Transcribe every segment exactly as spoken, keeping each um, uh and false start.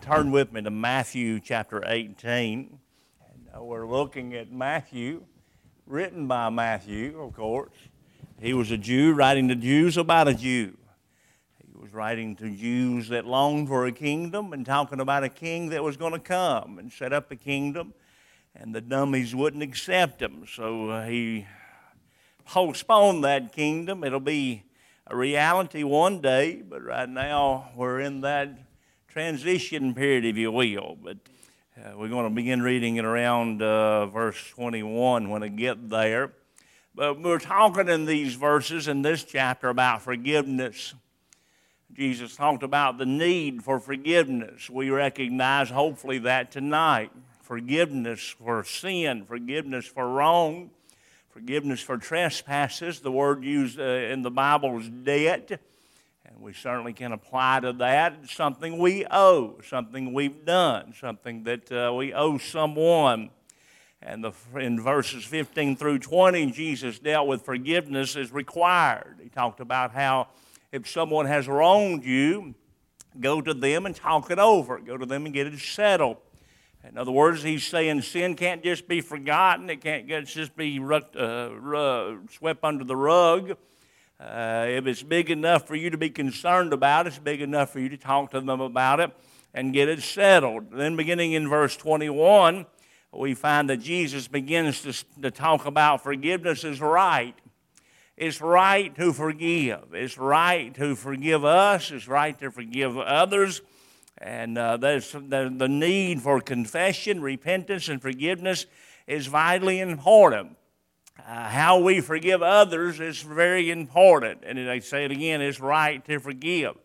turn with me to Matthew chapter eighteen. And uh, we're looking at Matthew, written by Matthew, of course. He was a Jew writing to Jews about a Jew. He was writing to Jews that longed for a kingdom and talking about a king that was going to come and set up a kingdom, and the dummies wouldn't accept him. So uh, he postponed that kingdom. It'll be a reality one day, but right now we're in that transition period, if you will. But uh, we're going to begin reading it around uh, verse twenty-one when I get there. But we're talking in these verses in this chapter about forgiveness. Jesus talked about the need for forgiveness. We recognize, hopefully, that tonight. Forgiveness for sin, forgiveness for wrong, forgiveness for trespasses. The word used uh, in the Bible is debt. And we certainly can apply to that. It's something we owe, something we've done, something that uh, we owe someone. And the, in verses fifteen through twenty, Jesus dealt with forgiveness as required. He talked about how if someone has wronged you, go to them and talk it over. Go to them and get it settled. In other words, he's saying sin can't just be forgotten. It can't just be uh, swept under the rug. Uh, if it's big enough for you to be concerned about, it's big enough for you to talk to them about it and get it settled. Then beginning in verse twenty-one, we find that Jesus begins to, to talk about forgiveness is right. It's right to forgive. It's right to forgive us. It's right to forgive others. And uh, there's the, the need for confession, repentance, and forgiveness is vitally important. Uh, how we forgive others is very important. And I say it again, it's right to forgive.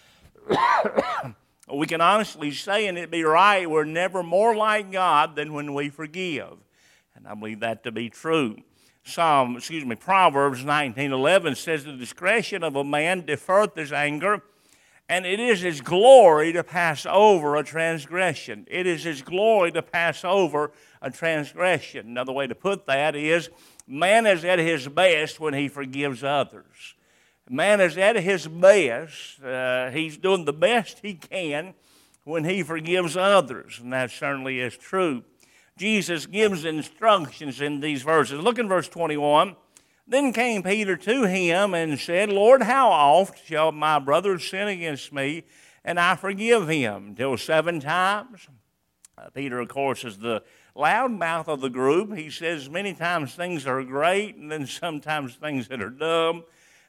We can honestly say, and it'd be right, we're never more like God than when we forgive. And I believe that to be true. Psalm, excuse me, Proverbs nineteen eleven says, the discretion of a man deferreth his anger, and it is his glory to pass over a transgression. It is his glory to pass over a transgression. Another way to put that is, man is at his best when he forgives others. Man is at his best. Uh, he's doing the best he can when he forgives others, and that certainly is true. Jesus gives instructions in these verses. Look in verse twenty-one. Then came Peter to him and said, Lord, how oft shall my brother sin against me, and I forgive him? Till seven times? Uh, Peter, of course, is the loudmouth of the group. He says many times things are great, and then sometimes things that are dumb.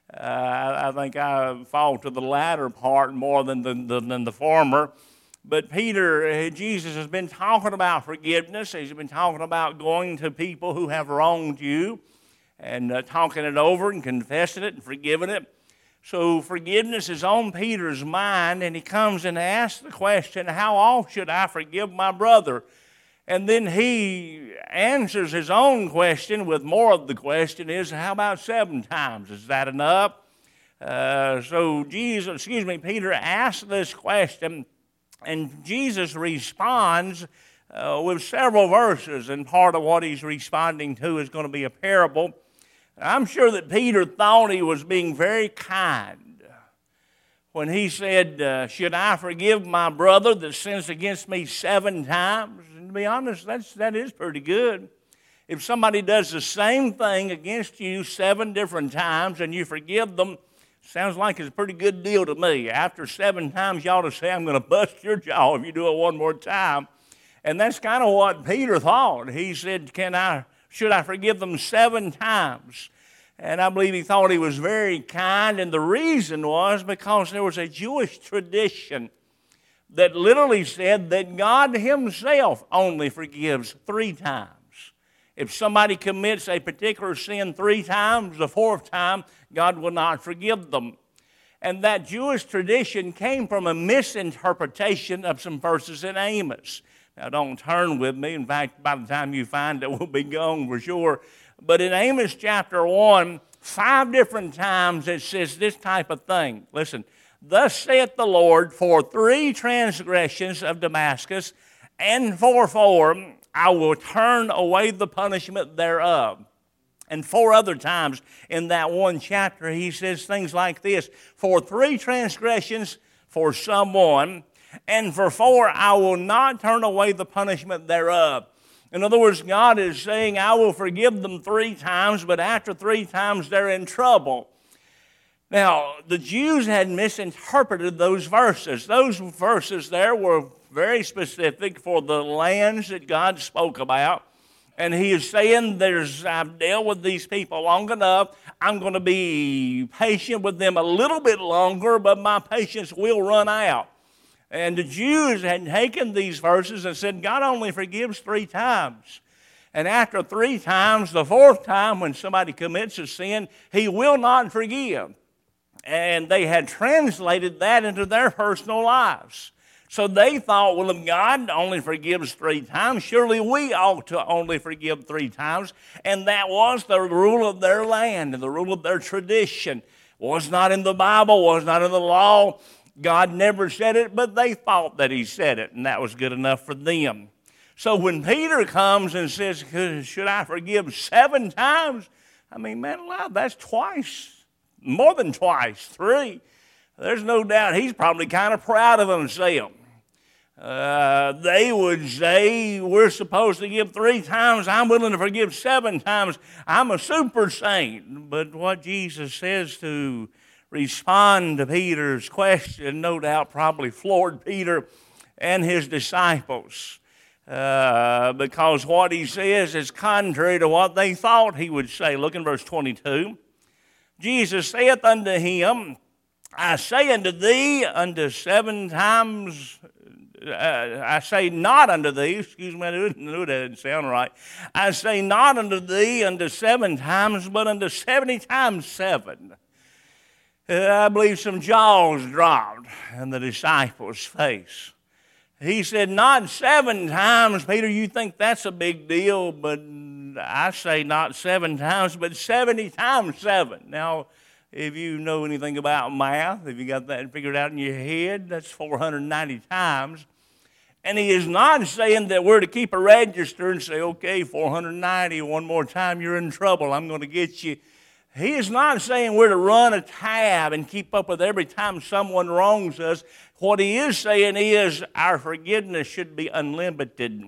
Uh, I think I fall to the latter part more than the, than, than the former. But Peter, Jesus has been talking about forgiveness. He's been talking about going to people who have wronged you and uh, talking it over and confessing it and forgiving it. So forgiveness is on Peter's mind, and he comes and asks the question, how often should I forgive my brother? And then he answers his own question with more of the question is, how about seven times? Is that enough? Uh, so Jesus, excuse me, Peter asks this question, and Jesus responds uh, with several verses, and part of what he's responding to is going to be a parable. I'm sure that Peter thought he was being very kind when he said, uh, should I forgive my brother that sins against me seven times? And to be honest, that's, that is pretty good. If somebody does the same thing against you seven different times and you forgive them, sounds like it's a pretty good deal to me. After seven times, you ought to say, I'm going to bust your jaw if you do it one more time. And that's kind of what Peter thought. He said, "Can I? Should I forgive them seven times? And I believe he thought he was very kind, and the reason was because there was a Jewish tradition that literally said that God himself only forgives three times. If somebody commits a particular sin three times, the fourth time, God will not forgive them. And that Jewish tradition came from a misinterpretation of some verses in Amos. Now, don't turn with me. In fact, by the time you find it, we'll be gone for sure. But in Amos chapter one, five different times it says this type of thing. Listen, thus saith the Lord, for three transgressions of Damascus, and for four I will turn away the punishment thereof. And four other times in that one chapter he says things like this, for three transgressions for someone, And for four, I will not turn away the punishment thereof. In other words, God is saying, I will forgive them three times, but after three times they're in trouble. Now, the Jews had misinterpreted those verses. Those verses there were very specific for the lands that God spoke about. And he is saying, "There's I've dealt with these people long enough. I'm going to be patient with them a little bit longer, but my patience will run out." And the Jews had taken these verses and said, God only forgives three times. And after three times, the fourth time when somebody commits a sin, he will not forgive. And they had translated that into their personal lives. So they thought, well, if God only forgives three times, surely we ought to only forgive three times. And that was the rule of their land and the rule of their tradition. Was not in the Bible, was not in the law. God never said it, but they thought that he said it, and that was good enough for them. So when Peter comes and says, should I forgive seven times? I mean, man alive, that's twice, more than twice, three. There's no doubt he's probably kind of proud of himself. Uh, they would say, we're supposed to give three times. I'm willing to forgive seven times. I'm a super saint. But what Jesus says to respond to Peter's question, no doubt probably floored Peter and his disciples. Uh, because what he says is contrary to what they thought he would say. Look in verse twenty-two. Jesus saith unto him, I say unto thee, unto seven times, uh, I say not unto thee, excuse me, I knew that didn't sound right. I say not unto thee unto seven times, but unto seventy times seven. Uh, I believe some jaws dropped in the disciples' face. He said, not seven times, Peter, you think that's a big deal, but I say not seven times, but seventy times seven. Now, if you know anything about math, if you got that figured out in your head, that's four hundred ninety times. And he is not saying that we're to keep a register and say, okay, four hundred ninety, one more time, you're in trouble, I'm going to get you. He is not saying we're to run a tab and keep up with every time someone wrongs us. What he is saying is our forgiveness should be unlimited.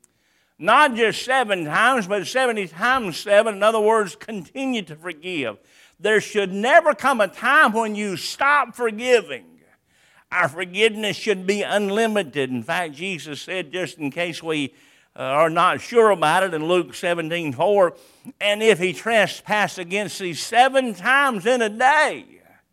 Not just seven times, but seventy times seven. In other words, continue to forgive. There should never come a time when you stop forgiving. Our forgiveness should be unlimited. In fact, Jesus said, just in case we uh, are not sure about it, in Luke seventeen four, and if he trespass against thee seven times in a day,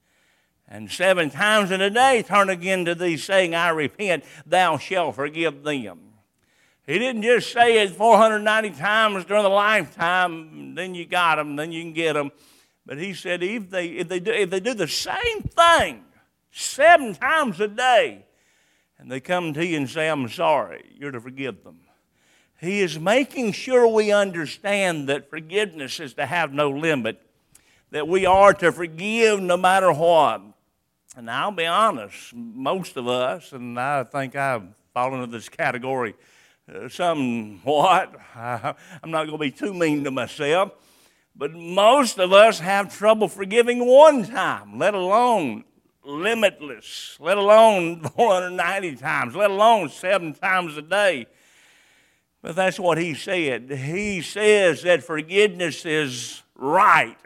and seven times in a day turn again to thee, saying, I repent, thou shalt forgive them. He didn't just say it four hundred ninety times during the lifetime, then you got them, then you can get them. But he said if they, if they, do, if they do the same thing seven times a day, and they come to you and say, I'm sorry, you're to forgive them. He is making sure we understand that forgiveness is to have no limit, that we are to forgive no matter what. And I'll be honest, most of us, and I think I've fallen into this category uh, somewhat, I, I'm not going to be too mean to myself, but most of us have trouble forgiving one time, let alone limitless, let alone four hundred ninety times, let alone seven times a day. But that's what he said. He says that forgiveness is right.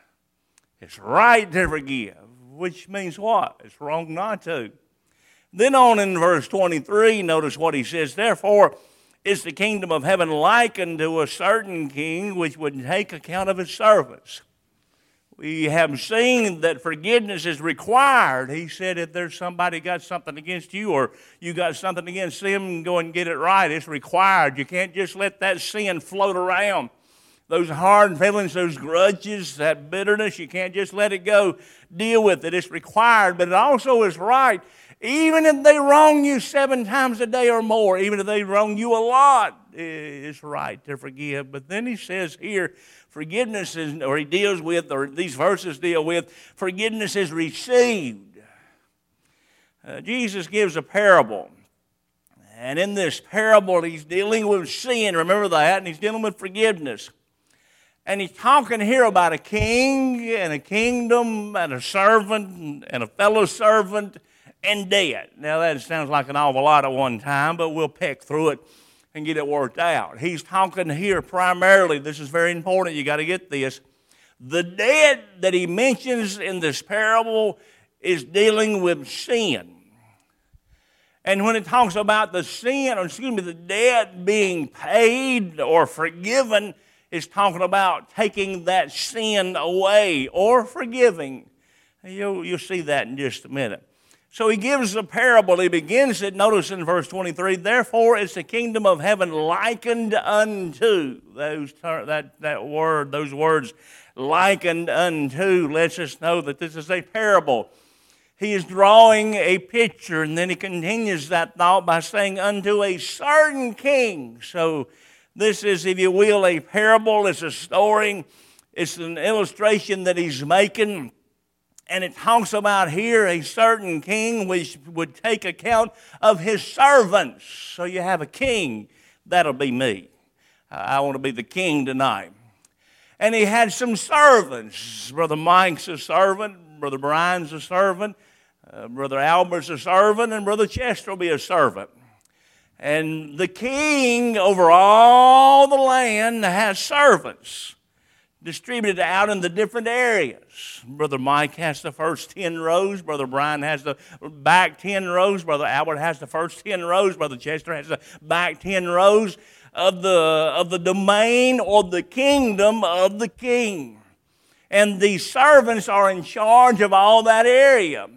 It's right to forgive, which means what? It's wrong not to. Then on in verse twenty-three, notice what he says. Therefore is the kingdom of heaven likened to a certain king which would take account of his servants. We have seen that forgiveness is required. He said if there's somebody got something against you or you got something against them, go and get it right. It's required. You can't just let that sin float around. Those hard feelings, those grudges, that bitterness, you can't just let it go. Deal with it. It's required, but it also is right. Even if they wrong you seven times a day or more, even if they wrong you a lot, it's right to forgive. But then he says here, forgiveness is, or he deals with, or these verses deal with, forgiveness is received. Uh, Jesus gives a parable. And in this parable, he's dealing with sin. Remember that. And he's dealing with forgiveness. And he's talking here about a king and a kingdom and a servant and a fellow servant and dead. Now that sounds like an awful lot at one time, but we'll peck through it and get it worked out. He's talking here primarily, this is very important, you got to get this. The dead that he mentions in this parable is dealing with sin. And when it talks about the sin, or excuse me, the debt being paid or forgiven, it's talking about taking that sin away or forgiving. You'll, you'll see that in just a minute. So he gives a parable. He begins it, notice in verse twenty-three, therefore is the kingdom of heaven likened unto. Those, that, that word, those words, likened unto, lets us know that this is a parable. He is drawing a picture, and then he continues that thought by saying, unto a certain king. So this is, if you will, a parable. It's a story. It's an illustration that he's making. And it talks about here a certain king which would take account of his servants. So you have a king. That'll be me. I want to be the king tonight. And he had some servants. Brother Mike's a servant. Brother Brian's a servant. Uh, Brother Albert's a servant. And Brother Chester will be a servant. And the king over all the land has servants distributed out in the different areas. Brother Mike has the first ten rows. Brother Brian has the back ten rows. Brother Albert has the first ten rows. Brother Chester has the back ten rows of the, of the domain or the kingdom of the king. And these servants are in charge of all that area.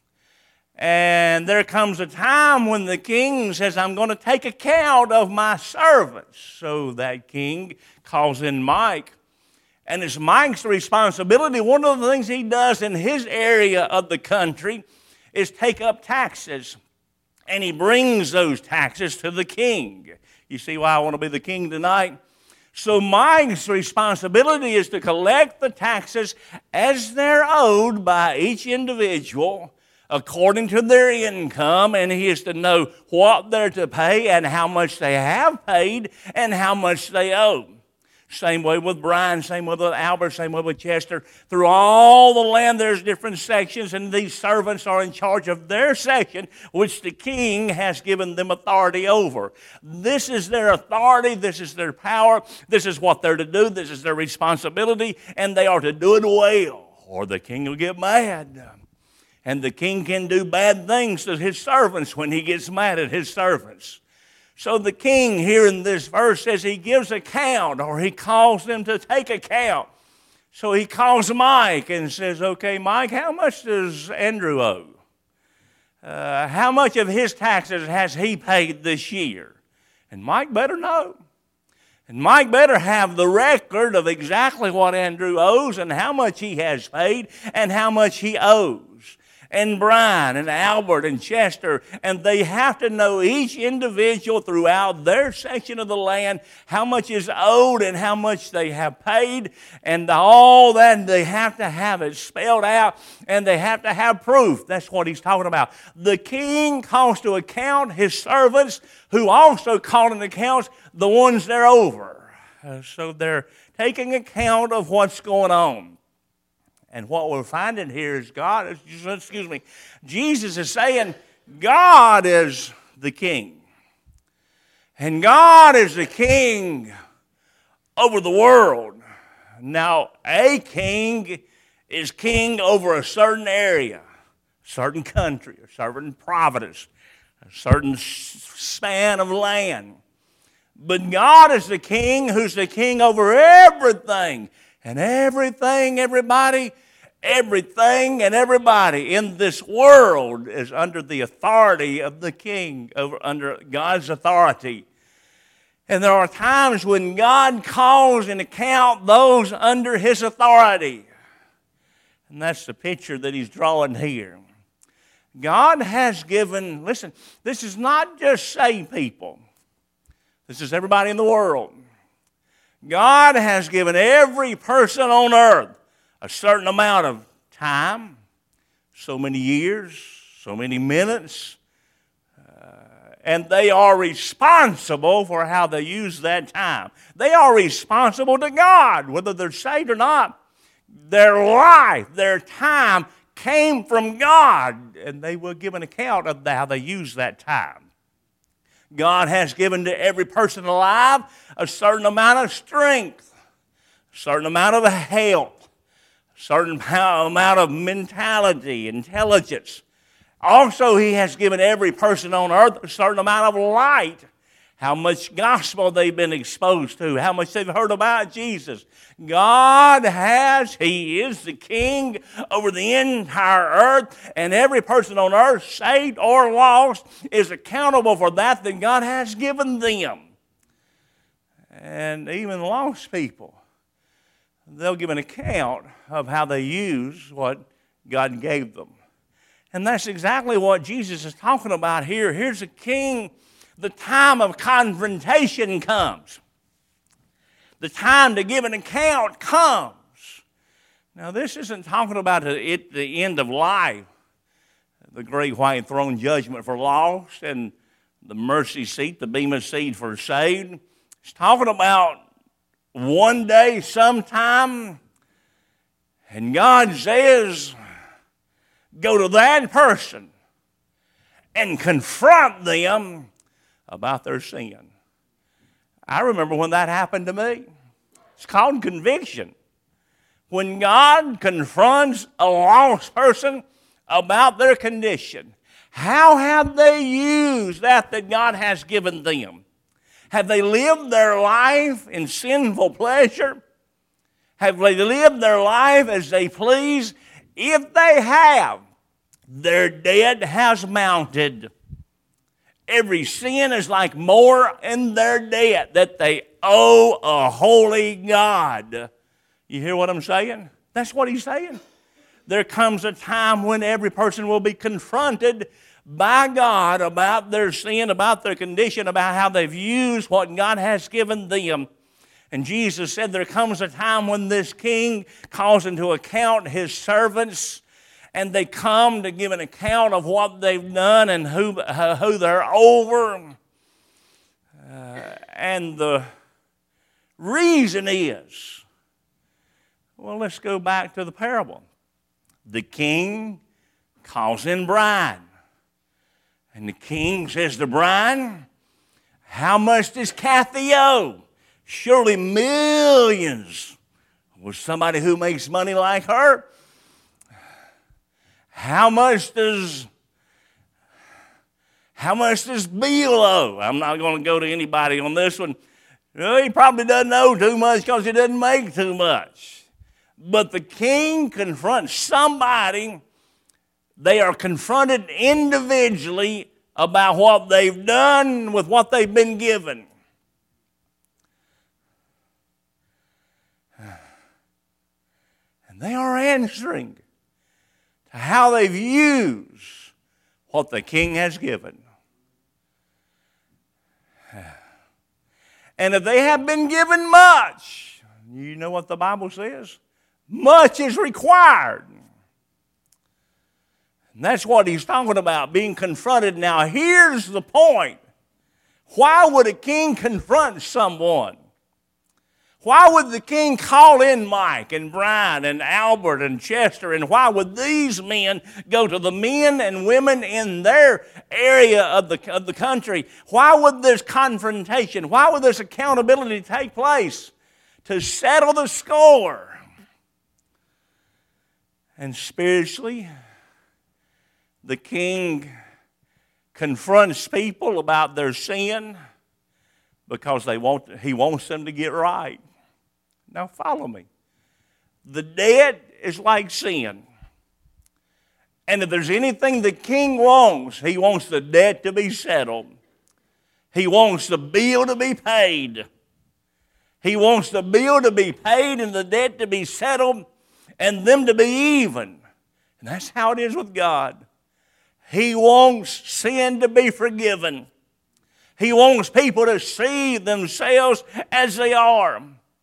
And there comes a time when the king says, I'm going to take account of my servants. So that king calls in Mike. And it's Mike's responsibility. One of the things he does in his area of the country is take up taxes. And he brings those taxes to the king. You see why I want to be the king tonight? So Mike's responsibility is to collect the taxes as they're owed by each individual according to their income, and he is to know what they're to pay and how much they have paid and how much they owe. Same way with Brian, same way with Albert, same way with Chester. Through all the land there's different sections, and these servants are in charge of their section, which the king has given them authority over. This is their authority, this is their power, this is what they're to do, this is their responsibility, and they are to do it well, or the king will get mad. And the king can do bad things to his servants when he gets mad at his servants. So the king here in this verse says he gives account, or he calls them to take account. So he calls Mike and says, okay, Mike, how much does Andrew owe? Uh, how much of his taxes has he paid this year? And Mike better know. And Mike better have the record of exactly what Andrew owes and how much he has paid and how much he owes. And Brian and Albert and Chester, and they have to know each individual throughout their section of the land how much is owed and how much they have paid, and all that. They have to have it spelled out, and they have to have proof. That's what he's talking about. The king calls to account his servants, who also call into account the ones they're over. Uh, so they're taking account of what's going on. And what we're finding here is God, excuse me, Jesus is saying God is the king. And God is the king over the world. Now, a king is king over a certain area, a certain country, a certain province, a certain span of land. But God is the king who's the king over everything. And everything, everybody, everything and everybody in this world is under the authority of the king, over, under God's authority. And there are times when God calls into account those under his authority. And that's the picture that he's drawing here. God has given, listen, this is not just saved people. This is everybody in the world. God has given every person on earth a certain amount of time, so many years, so many minutes, uh, and they are responsible for how they use that time. They are responsible to God, whether they're saved or not. Their life, their time came from God, and they will give an account of how they used that time. God has given to every person alive a certain amount of strength, a certain amount of health, a certain amount of mentality, intelligence. Also, He has given every person on earth a certain amount of light, how much gospel they've been exposed to, how much they've heard about Jesus. God has, He is the King over the entire earth, and every person on earth, saved or lost, is accountable for that that God has given them. And even lost people, they'll give an account of how they use what God gave them. And that's exactly what Jesus is talking about here. Here's a king. The time of confrontation comes. The time to give an account comes. Now, this isn't talking about it, the end of life, the great white throne judgment for lost, and the mercy seat, the bema seat for saved. It's talking about one day, sometime, and God says, go to that person and confront them about their sin. I remember when that happened to me. It's called conviction. When God confronts a lost person about their condition, how have they used that that God has given them? Have they lived their life in sinful pleasure? Have they lived their life as they please? If they have, their debt has mounted. Every sin is like more in their debt that they owe a holy God. You hear what I'm saying? That's what he's saying. There comes a time when every person will be confronted by God about their sin, about their condition, about how they've used what God has given them. And Jesus said there comes a time when this king calls into account his servants, and they come to give an account of what they've done and who, uh, who they're over. Uh, and the reason is, well, let's go back to the parable. The king calls in bride. And the king says to bride, how much does Kathy owe? Surely millions. Was somebody who makes money like her? How much does how much does Bill owe? I'm not going to go to anybody on this one. Well, he probably doesn't owe too much because he doesn't make too much. But the king confronts somebody. They are confronted individually about what they've done with what they've been given. And they are answering to how they've used what the king has given. And if they have been given much, you know what the Bible says? Much is required. And that's what he's talking about, being confronted. Now, here's the point. Why would a king confront someone? Why would the king call in Mike and Brian and Albert and Chester? And why would these men go to the men and women in their area of the, of the country? Why would this confrontation, why would this accountability take place? To settle the score. And spiritually, the king confronts people about their sin because they want, he wants them to get right. Now follow me. The debt is like sin. And if there's anything the king wants, he wants the debt to be settled. He wants the bill to be paid. He wants the bill to be paid and the debt to be settled and them to be even. And that's how it is with God. He wants sin to be forgiven. He wants people to see themselves as they are.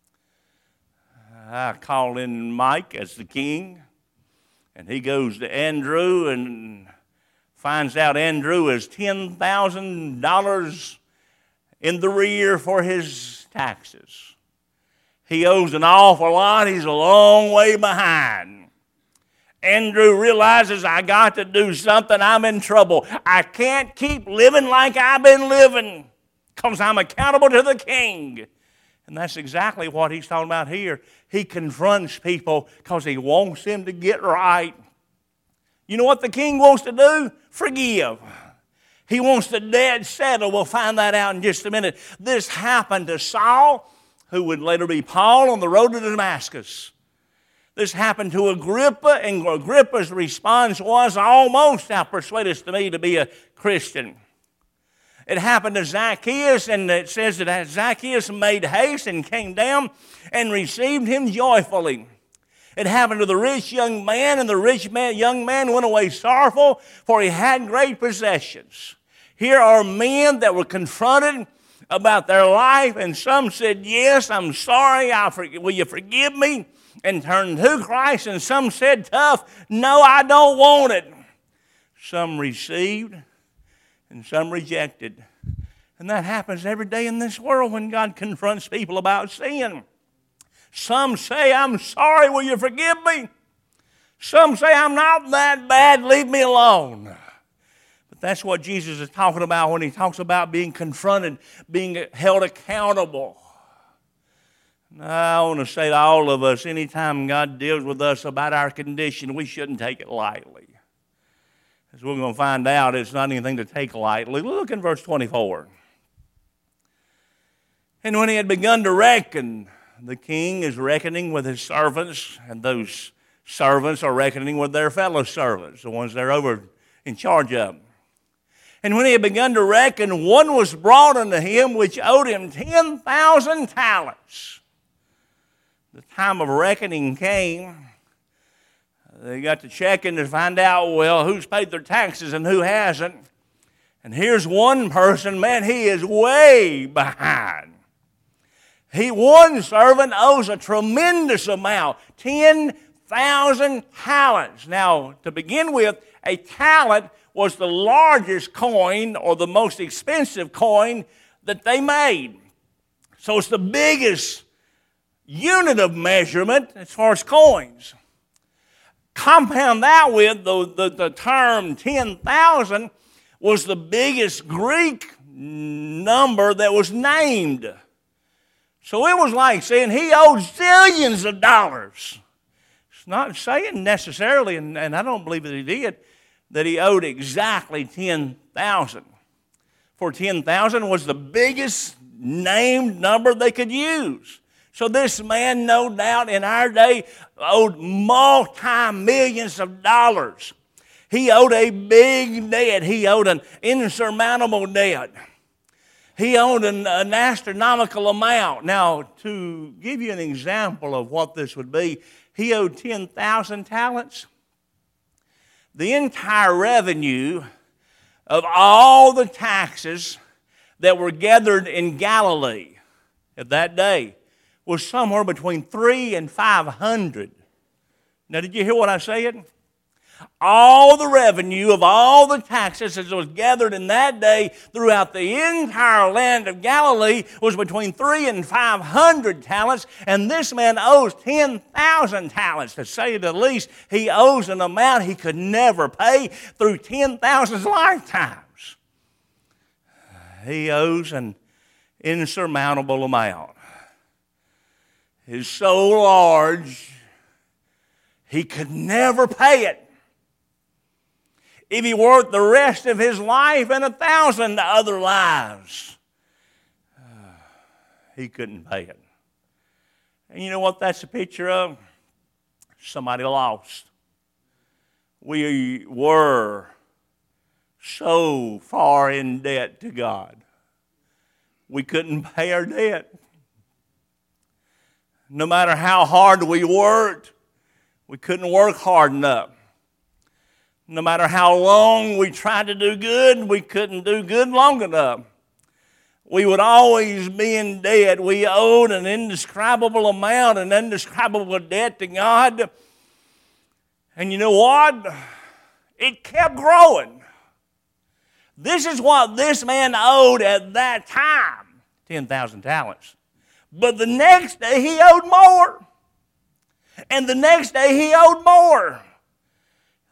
I call in Mike as the king, and he goes to Andrew and finds out Andrew is ten thousand dollars in the rear for his taxes. He owes an awful lot. He's a long way behind. Andrew realizes, I got to do something. I'm in trouble. I can't keep living like I've been living because I'm accountable to the king. And that's exactly what he's talking about here. He confronts people because he wants them to get right. You know what the king wants to do? Forgive. He wants the debt settled. We'll find that out in just a minute. This happened to Saul, who would later be Paul, on the road to Damascus. This happened to Agrippa, and Agrippa's response was, almost thou persuadest me to be a Christian. It happened to Zacchaeus, and it says that Zacchaeus made haste and came down and received him joyfully. It happened to the rich young man, and the rich man, young man went away sorrowful, for he had great possessions. Here are men that were confronted about their life, and some said, yes, I'm sorry, I forg- will you forgive me? And turned to Christ, and some said tough, no, I don't want it. Some received, and some rejected. And that happens every day in this world when God confronts people about sin. Some say, I'm sorry, will you forgive me? Some say, I'm not that bad, leave me alone. But that's what Jesus is talking about when he talks about being confronted, being held accountable. I want to say to all of us, anytime God deals with us about our condition, we shouldn't take it lightly. As we're going to find out, it's not anything to take lightly. Look in verse twenty-four. And when he had begun to reckon, the king is reckoning with his servants, and those servants are reckoning with their fellow servants, the ones they're over in charge of. And when he had begun to reckon, one was brought unto him which owed him ten thousand talents. The time of reckoning came. They got to checking to find out, well, who's paid their taxes and who hasn't. And here's one person, man, he is way behind. He, one servant owes a tremendous amount, ten thousand talents. Now, to begin with, a talent was the largest coin or the most expensive coin that they made. So it's the biggest unit of measurement as far as coins. Compound that with the, the, the term ten thousand was the biggest Greek number that was named. So it was like saying he owed zillions of dollars. It's not saying necessarily, and, and I don't believe that he did, that he owed exactly ten thousand. For ten thousand was the biggest named number they could use. So this man, no doubt, in our day, owed multi-millions of dollars. He owed a big debt. He owed an insurmountable debt. He owed an, an astronomical amount. Now, to give you an example of what this would be, he owed ten thousand talents. The entire revenue of all the taxes that were gathered in Galilee at that day was somewhere between three and five hundred. Now, did you hear what I said? All the revenue of all the taxes that was gathered in that day throughout the entire land of Galilee was between three and five hundred talents, and this man owes ten thousand talents. To say the least, he owes an amount he could never pay through ten thousand lifetimes. He owes an insurmountable amount. Is so large, he could never pay it. If he worked the rest of his life and a thousand other lives, uh, he couldn't pay it. And you know what that's a picture of? Somebody lost. We were so far in debt to God, we couldn't pay our debt. No matter how hard we worked, we couldn't work hard enough. No matter how long we tried to do good, we couldn't do good long enough. We would always be in debt. We owed an indescribable amount, an indescribable debt to God. And you know what? It kept growing. This is what this man owed at that time, ten thousand talents. But the next day he owed more. And the next day he owed more.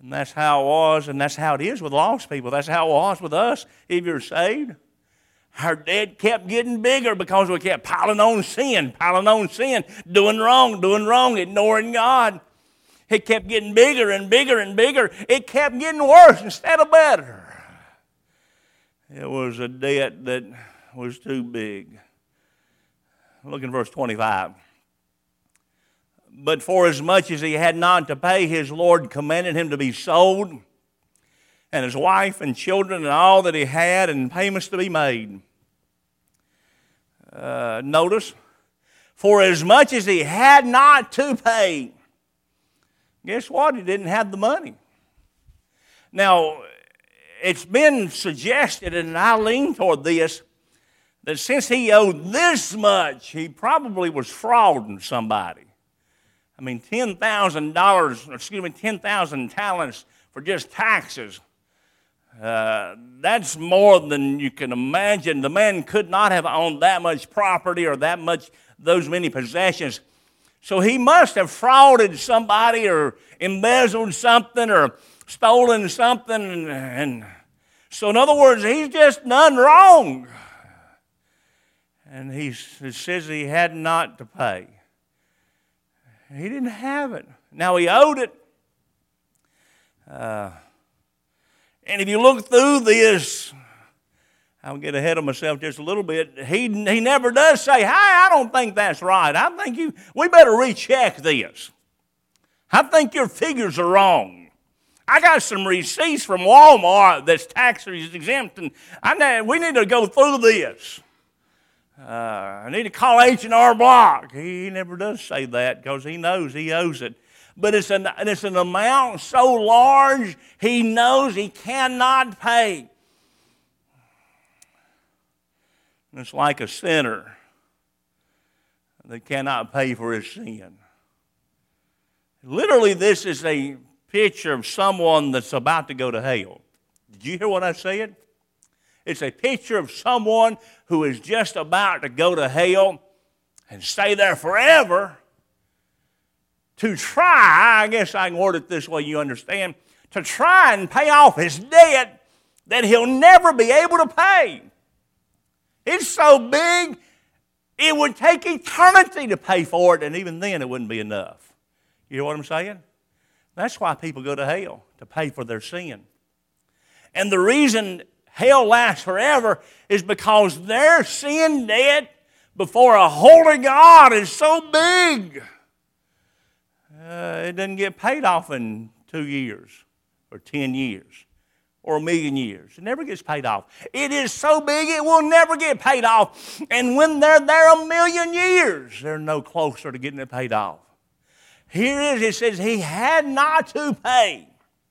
And that's how it was, and that's how it is with lost people. That's how it was with us if you're saved. Our debt kept getting bigger because we kept piling on sin, piling on sin, doing wrong, doing wrong, ignoring God. It kept getting bigger and bigger and bigger. It kept getting worse instead of better. It was a debt that was too big. Look in verse twenty-five. But for as much as he had not to pay, his Lord commanded him to be sold, and his wife and children and all that he had, and payments to be made. Uh, notice, for as much as he had not to pay. Guess what? He didn't have the money. Now, it's been suggested, and I lean toward this, that since he owed this much, he probably was frauding somebody. I mean, ten thousand dollars, excuse me, ten thousand talents for just taxes. Uh, that's more than you can imagine. The man could not have owned that much property or that much, those many possessions. So he must have frauded somebody or embezzled something or stolen something. And, and so in other words, he's just done wrong. And he, he says he had not to pay. He didn't have it. Now he owed it. Uh, and if you look through this, I'll get ahead of myself just a little bit. He, he never does say, hey, I don't think that's right. I think you, we better recheck this. I think your figures are wrong. I got some receipts from Walmart that's tax exempt, and I, we need to go through this. Uh, I need to call H and R Block. He never does say that because he knows he owes it. But it's an, it's an amount so large, he knows he cannot pay. And it's like a sinner that cannot pay for his sin. Literally, this is a picture of someone that's about to go to hell. Did you hear what I said? It's a picture of someone who is just about to go to hell and stay there forever to try, I guess I can word it this way, you understand, to try and pay off his debt that he'll never be able to pay. It's so big, it would take eternity to pay for it, and even then it wouldn't be enough. You know what I'm saying? That's why people go to hell, to pay for their sin. And the reason hell lasts forever is because their sin debt before a holy God is so big. Uh, it doesn't get paid off in two years or ten years or a million years. It never gets paid off. It is so big it will never get paid off. And when they're there a million years, they're no closer to getting it paid off. Here it is, it says he had not to pay.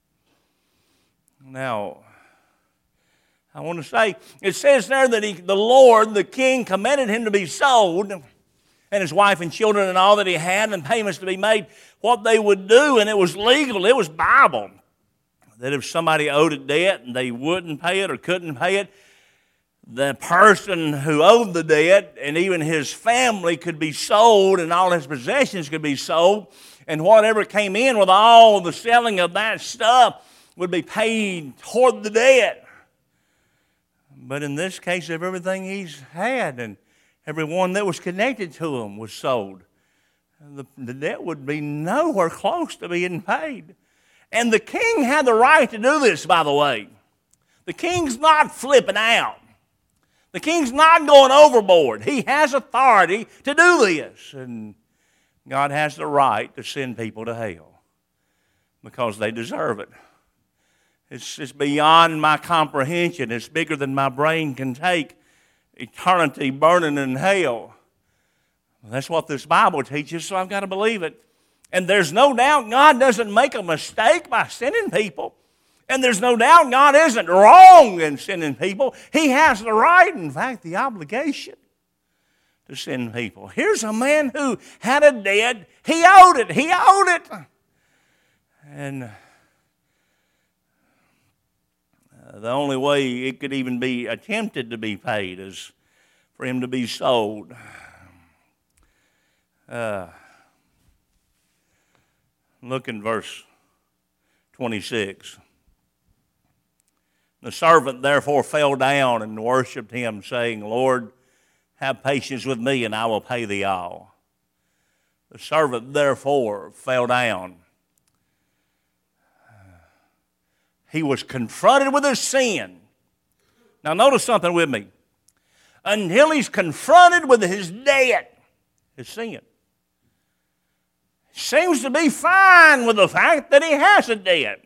Now, I want to say, it says there that he, the Lord, the king, commanded him to be sold, and his wife and children and all that he had, and payments to be made, what they would do, and it was legal, it was Bible, that if somebody owed a debt and they wouldn't pay it or couldn't pay it, the person who owed the debt and even his family could be sold and all his possessions could be sold, and whatever came in with all the selling of that stuff would be paid toward the debt. But in this case, of everything he's had and everyone that was connected to him was sold, the, the debt would be nowhere close to being paid. And the king had the right to do this, by the way. The king's not flipping out. The king's not going overboard. He has authority to do this. And God has the right to send people to hell because they deserve it. It's, it's beyond my comprehension. It's bigger than my brain can take. Eternity burning in hell. Well, that's what this Bible teaches, so I've got to believe it. And there's no doubt God doesn't make a mistake by sending people. And there's no doubt God isn't wrong in sending people. He has the right, in fact, the obligation to send people. Here's a man who had a debt. He owed it. He owed it. And uh, the only way it could even be attempted to be paid is for him to be sold. Uh, look in verse twenty-six. The servant therefore fell down and worshipped him, saying, Lord, have patience with me, and I will pay thee all. The servant therefore fell down. He was confronted with his sin. Now notice something with me. Until he's confronted with his debt, his sin. Seems to be fine with the fact that he has a debt.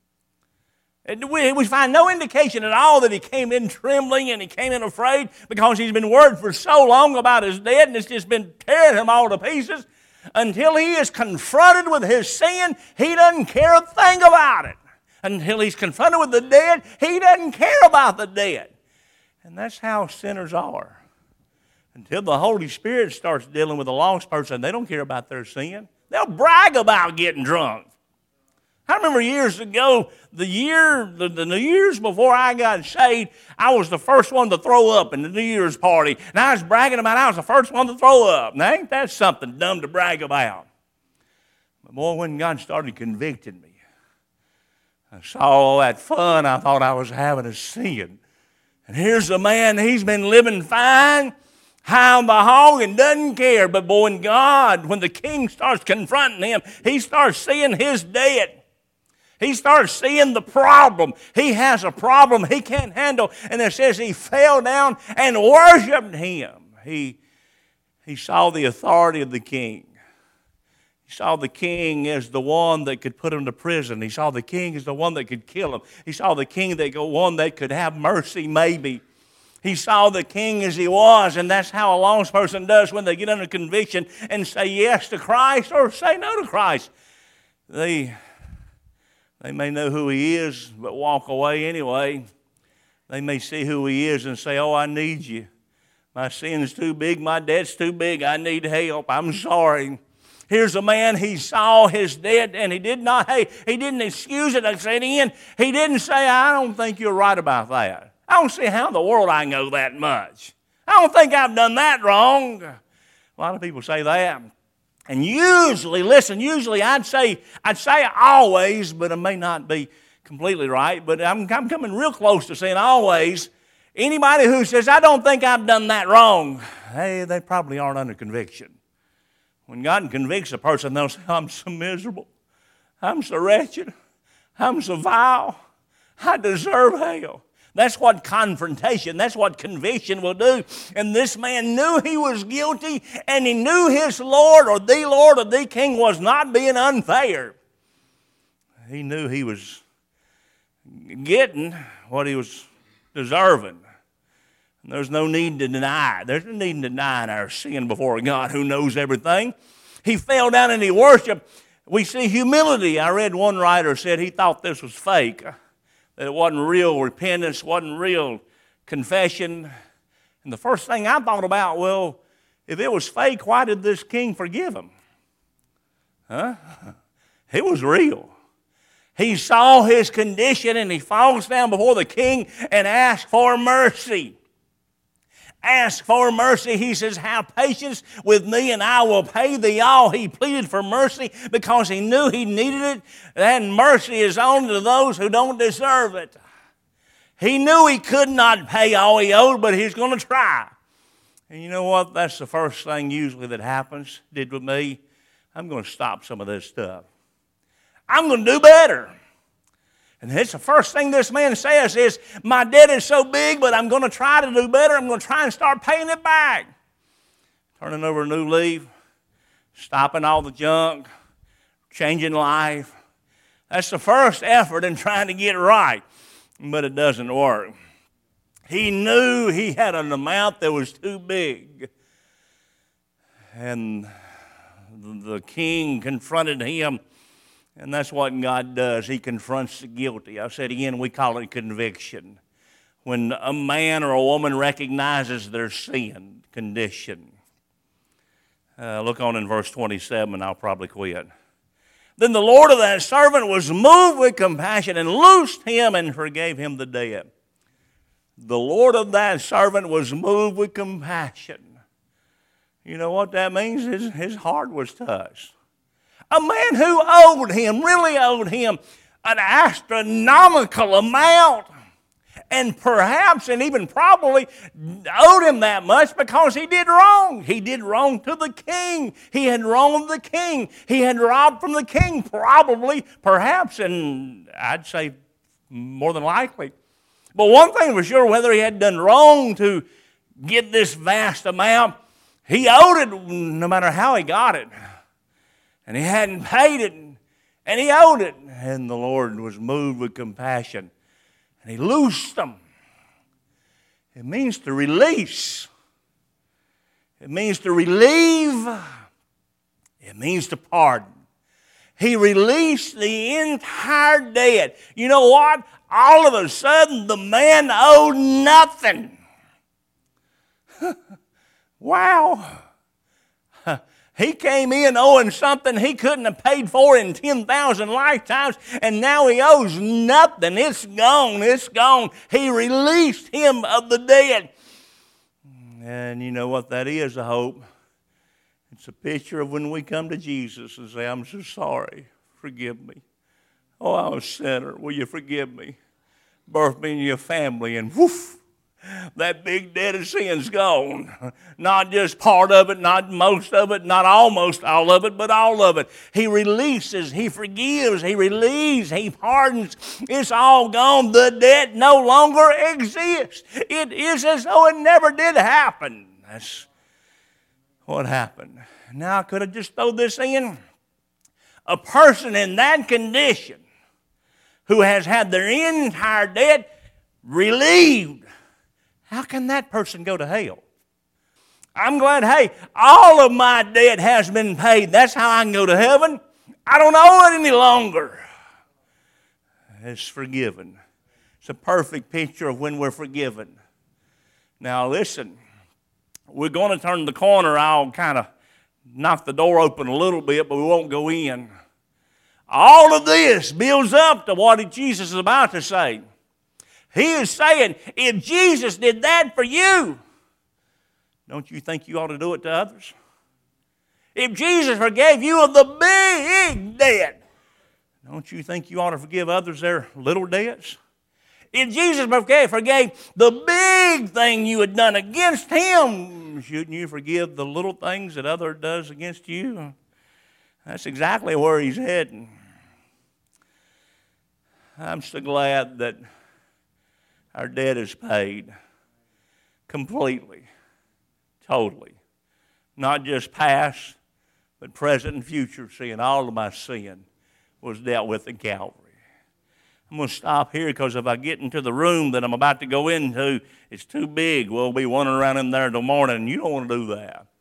We find no indication at all that he came in trembling and he came in afraid, because he's been worried for so long about his debt and it's just been tearing him all to pieces. Until he is confronted with his sin, he doesn't care a thing about it. Until he's confronted with the debt, he doesn't care about the debt. And that's how sinners are. Until the Holy Spirit starts dealing with a lost person, they don't care about their sin. They'll brag about getting drunk. I remember years ago, the year, the, the New Year's before I got saved, I was the first one to throw up in the New Year's party. And I was bragging about I was the first one to throw up. Now, ain't that something dumb to brag about? But boy, when God started convicting me, I saw all that fun I thought I was having a sin. And here's a man, he's been living fine, high on the hog, and doesn't care. But boy, when God, when the king starts confronting him, he starts seeing his debt. He starts seeing the problem. He has a problem he can't handle. And it says he fell down and worshiped him. He, he saw the authority of the king. He saw the king as the one that could put him to prison. He saw the king as the one that could kill him. He saw the king that one that could have mercy maybe. He saw the king as he was, and that's how a lost person does when they get under conviction and say yes to Christ or say no to Christ. They... They may know who he is, but walk away anyway. They may see who he is and say, oh, I need you. My sin's too big. My debt's too big. I need help. I'm sorry. Here's a man, he saw his debt, and he did not, hey, he didn't excuse it. I said, Ian, he didn't say, I don't think you're right about that. I don't see how in the world I know that much. I don't think I've done that wrong. A lot of people say that. And usually, listen, usually I'd say, I'd say always, but it may not be completely right, but I'm, I'm coming real close to saying always. Anybody who says, I don't think I've done that wrong, hey, they probably aren't under conviction. When God convicts a person, they'll say, I'm so miserable. I'm so wretched. I'm so vile. I deserve hell. That's what confrontation, that's what conviction will do. And this man knew he was guilty, and he knew his Lord or the Lord or the King was not being unfair. He knew he was getting what he was deserving. And there's no need to deny. There's no need to deny our sin before God who knows everything. He fell down and he worshiped. We see humility. I read one writer said he thought this was fake. That it wasn't real repentance, wasn't real confession. And the first thing I thought about, well, if it was fake, why did this king forgive him? Huh? It was real. He saw his condition and he falls down before the king and asks for mercy. Ask for mercy. He says, have patience with me and I will pay thee all. He pleaded for mercy because he knew he needed it. And mercy is only to those who don't deserve it. He knew he could not pay all he owed, but he's going to try. And you know what? That's the first thing usually that happens, did with me. I'm going to stop some of this stuff. I'm going to do better. And that's the first thing this man says is, my debt is so big, but I'm going to try to do better. I'm going to try and start paying it back. Turning over a new leaf, stopping all the junk, changing life. That's the first effort in trying to get right, but it doesn't work. He knew he had an amount that was too big. And the king confronted him. And that's what God does. He confronts the guilty. I said again, we call it conviction. When a man or a woman recognizes their sin condition. Uh, look on in verse twenty-seven, and I'll probably quit. Then the Lord of that servant was moved with compassion and loosed him and forgave him the debt. The Lord of that servant was moved with compassion. You know what that means? His, his heart was touched. A man who owed him, really owed him an astronomical amount. And perhaps, and even probably, owed him that much because he did wrong. He did wrong to the king. He had wronged the king. He had robbed from the king, probably, perhaps, and I'd say more than likely. But one thing for sure, whether he had done wrong to get this vast amount, he owed it no matter how he got it. And he hadn't paid it, and he owed it. And the Lord was moved with compassion. And he loosed them. It means to release. It means to relieve. It means to pardon. He released the entire debt. You know what? All of a sudden, the man owed nothing. Wow. He came in owing something he couldn't have paid for in ten thousand lifetimes, and now he owes nothing. It's gone. It's gone. He released him of the debt. And you know what that is, I hope? It's a picture of when we come to Jesus and say, I'm so sorry. Forgive me. Oh, I'm a sinner. Will you forgive me? Birth me in your family, and whoof, that big debt of sin's gone. Not just part of it, not most of it, not almost all of it, but all of it. He releases, he forgives, he relieves, he pardons. It's all gone. The debt no longer exists. It is as though it never did happen. That's what happened. Now, could I just throw this in? A person in that condition who has had their entire debt relieved, how can that person go to hell? I'm glad, hey, all of my debt has been paid. That's how I can go to heaven. I don't owe it any longer. It's forgiven. It's a perfect picture of when we're forgiven. Now listen, we're going to turn the corner. I'll kind of knock the door open a little bit, but we won't go in. All of this builds up to what Jesus is about to say. He is saying, if Jesus did that for you, don't you think you ought to do it to others? If Jesus forgave you of the big debt, don't you think you ought to forgive others their little debts? If Jesus forgave, forgave the big thing you had done against him, shouldn't you forgive the little things that other does against you? That's exactly where he's heading. I'm so glad that our debt is paid completely, totally. Not just past, but present and future sin. All of my sin was dealt with in Calvary. I'm going to stop here because if I get into the room that I'm about to go into, it's too big. We'll be wandering around in there till morning, and you don't want to do that.